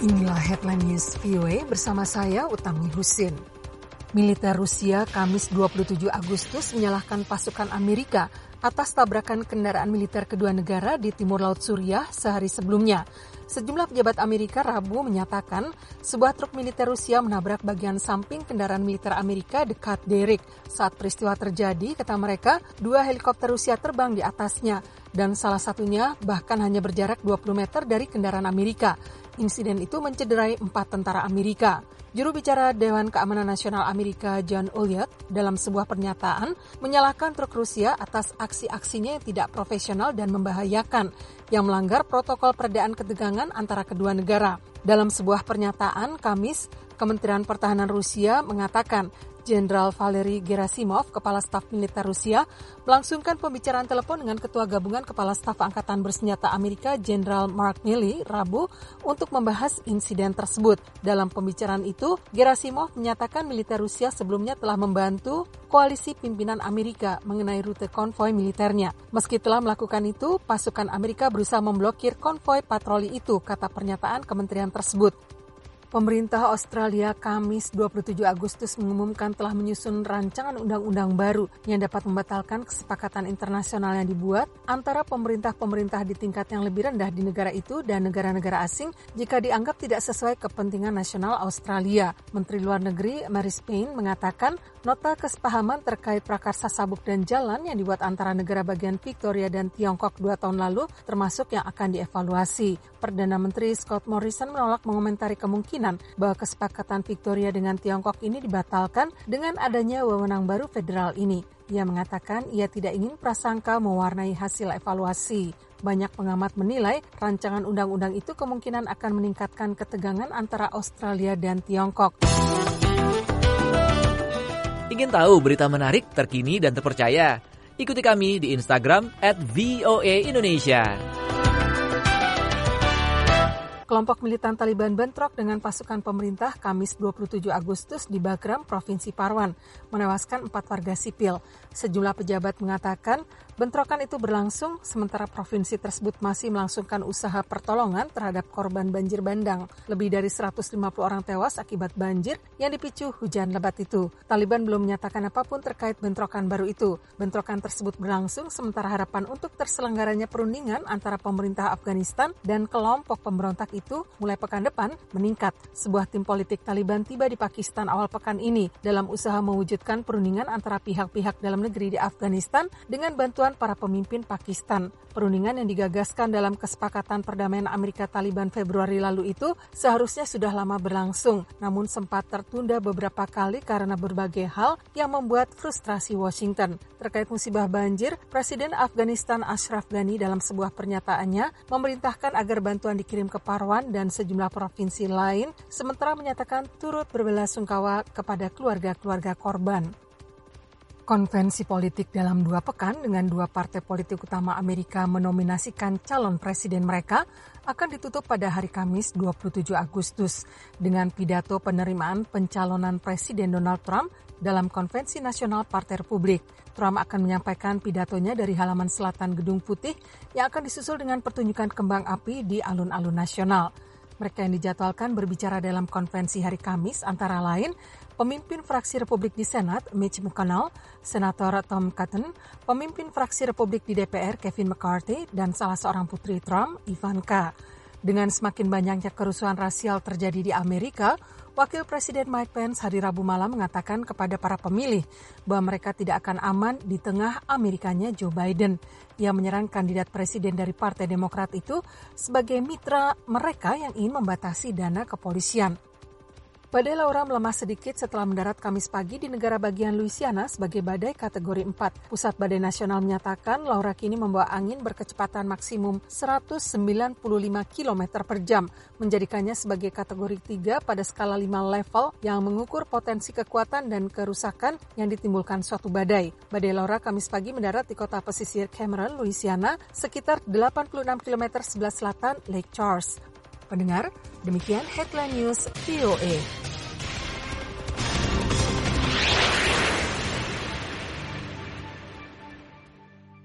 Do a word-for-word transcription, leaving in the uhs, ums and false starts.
Inilah Headline News V O A bersama saya Utami Husin. Militer Rusia Kamis dua puluh tujuh Agustus menyalahkan pasukan Amerika atas tabrakan kendaraan militer kedua negara di timur Laut Suriah sehari sebelumnya. Sejumlah pejabat Amerika Rabu menyatakan sebuah truk militer Rusia menabrak bagian samping kendaraan militer Amerika dekat Derik. Saat peristiwa terjadi, kata mereka, dua helikopter Rusia terbang di atasnya dan salah satunya bahkan hanya berjarak dua puluh meter dari kendaraan Amerika. Insiden itu mencederai empat tentara Amerika. Juru bicara Dewan Keamanan Nasional Amerika John Elliott dalam sebuah pernyataan menyalahkan truk Rusia atas aksi-aksinya yang tidak profesional dan membahayakan yang melanggar protokol peredaan ketegangan antara kedua negara. Dalam sebuah pernyataan Kamis, Kementerian Pertahanan Rusia mengatakan Jenderal Valery Gerasimov, Kepala Staf Militer Rusia, melangsungkan pembicaraan telepon dengan Ketua Gabungan Kepala Staf Angkatan Bersenjata Amerika Jenderal Mark Milley Rabu untuk membahas insiden tersebut. Dalam pembicaraan itu, Gerasimov menyatakan militer Rusia sebelumnya telah membantu koalisi pimpinan Amerika mengenai rute konvoi militernya. Meski telah melakukan itu, pasukan Amerika berusaha memblokir konvoi patroli itu, kata pernyataan kementerian tersebut. Pemerintah Australia Kamis dua puluh tujuh Agustus mengumumkan telah menyusun rancangan undang-undang baru yang dapat membatalkan kesepakatan internasional yang dibuat antara pemerintah-pemerintah di tingkat yang lebih rendah di negara itu dan negara-negara asing jika dianggap tidak sesuai kepentingan nasional Australia. Menteri Luar Negeri Marise Payne mengatakan nota kesepahaman terkait prakarsa sabuk dan jalan yang dibuat antara negara bagian Victoria dan Tiongkok dua tahun lalu termasuk yang akan dievaluasi. Perdana Menteri Scott Morrison menolak mengomentari kemungkinan bahwa kesepakatan Victoria dengan Tiongkok ini dibatalkan dengan adanya wewenang baru federal ini. Ia mengatakan ia tidak ingin prasangka mewarnai hasil evaluasi. Banyak pengamat menilai rancangan undang-undang itu kemungkinan akan meningkatkan ketegangan antara Australia dan Tiongkok. Ingin tahu berita menarik, terkini, dan terpercaya? Ikuti kami di Instagram at V O A Indonesia. Kelompok militan Taliban bentrok dengan pasukan pemerintah Kamis dua puluh tujuh Agustus di Bagram, Provinsi Parwan, menewaskan empat warga sipil. Sejumlah pejabat mengatakan bentrokan itu berlangsung sementara provinsi tersebut masih melangsungkan usaha pertolongan terhadap korban banjir bandang. Lebih dari seratus lima puluh orang tewas akibat banjir yang dipicu hujan lebat itu. Taliban belum menyatakan apapun terkait bentrokan baru itu. Bentrokan tersebut berlangsung sementara harapan untuk terselenggaranya perundingan antara pemerintah Afghanistan dan kelompok pemberontak itu itu mulai pekan depan meningkat. Sebuah tim politik Taliban tiba di Pakistan awal pekan ini dalam usaha mewujudkan perundingan antara pihak-pihak dalam negeri di Afghanistan dengan bantuan para pemimpin Pakistan. Perundingan yang digagaskan dalam kesepakatan perdamaian Amerika Taliban Februari lalu itu seharusnya sudah lama berlangsung, namun sempat tertunda beberapa kali karena berbagai hal yang membuat frustrasi Washington. Terkait musibah banjir, Presiden Afghanistan Ashraf Ghani dalam sebuah pernyataannya memerintahkan agar bantuan dikirim ke Parwan dan sejumlah provinsi lain, sementara menyatakan turut berbelasungkawa kepada keluarga-keluarga korban. Konvensi politik dalam dua pekan dengan dua partai politik utama Amerika menominasikan calon presiden mereka akan ditutup pada hari Kamis dua puluh tujuh Agustus dengan pidato penerimaan pencalonan Presiden Donald Trump dalam Konvensi Nasional Partai Republik. Trump akan menyampaikan pidatonya dari halaman selatan Gedung Putih yang akan disusul dengan pertunjukan kembang api di alun-alun nasional. Mereka yang dijadwalkan berbicara dalam konvensi hari Kamis antara lain pemimpin fraksi Republik di Senat Mitch McConnell, Senator Tom Cotton, pemimpin fraksi Republik di D P R Kevin McCarthy, dan salah seorang putri Trump, Ivanka. Dengan semakin banyaknya kerusuhan rasial terjadi di Amerika, Wakil Presiden Mike Pence hari Rabu malam mengatakan kepada para pemilih bahwa mereka tidak akan aman di tengah Amerikanya Joe Biden. Ia menyerang kandidat presiden dari Partai Demokrat itu sebagai mitra mereka yang ingin membatasi dana kepolisian. Badai Laura melemah sedikit setelah mendarat Kamis pagi di negara bagian Louisiana sebagai badai kategori empat. Pusat Badai Nasional menyatakan Laura kini membawa angin berkecepatan maksimum seratus sembilan puluh lima kilometer per jam, menjadikannya sebagai kategori tiga pada skala lima level yang mengukur potensi kekuatan dan kerusakan yang ditimbulkan suatu badai. Badai Laura Kamis pagi mendarat di kota pesisir Cameron, Louisiana, sekitar delapan puluh enam kilometer sebelah selatan Lake Charles. Pendengar, demikian Headline News V O A.